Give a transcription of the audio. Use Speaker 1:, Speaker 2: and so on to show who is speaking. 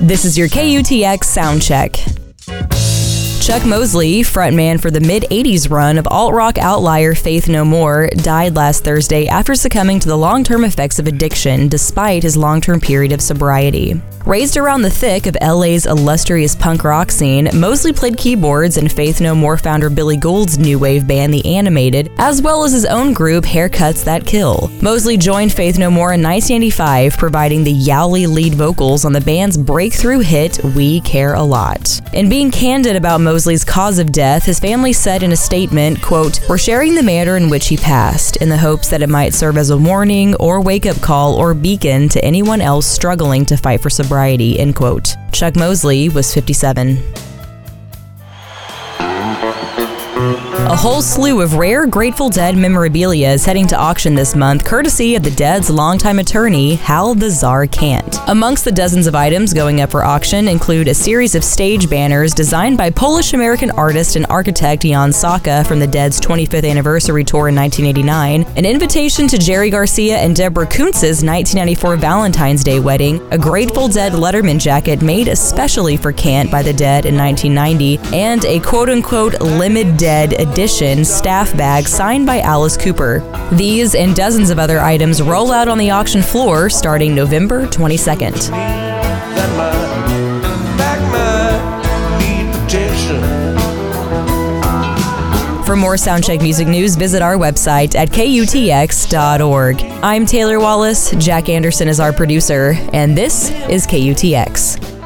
Speaker 1: This is your KUTX Soundcheck. Chuck Mosley, frontman for the mid-'80s run of alt-rock outlier Faith No More, died last Thursday after succumbing to the long-term effects of addiction despite his long-term period of sobriety. Raised around the thick of LA's illustrious punk rock scene, Mosley played keyboards in Faith No More founder Billy Gould's new wave band The Animated, as well as his own group Haircuts That Kill. Mosley joined Faith No More in 1985, providing the yowly lead vocals on the band's breakthrough hit We Care a Lot. In being candid about Mosley's cause of death, his family said in a statement, quote, "We're sharing the manner in which he passed, in the hopes that it might serve as a warning or wake-up call or beacon to anyone else struggling to fight for sobriety," end quote. Chuck Mosley was 57. A whole slew of rare Grateful Dead memorabilia is heading to auction this month, courtesy of the Dead's longtime attorney, Hal the Czar Kant. Amongst the dozens of items going up for auction include a series of stage banners designed by Polish-American artist and architect Jan Saka from the Dead's 25th anniversary tour in 1989, an invitation to Jerry Garcia and Deborah Kuntz's 1994 Valentine's Day wedding, a Grateful Dead Letterman jacket made especially for Kant by the Dead in 1990, and a quote-unquote Limit Dead edition staff bag signed by Alice Cooper. These and dozens of other items roll out on the auction floor starting November 22nd. For more Soundcheck music news, visit our website at KUTX.org. I'm Taylor Wallace, Jack Anderson is our producer, and this is KUTX.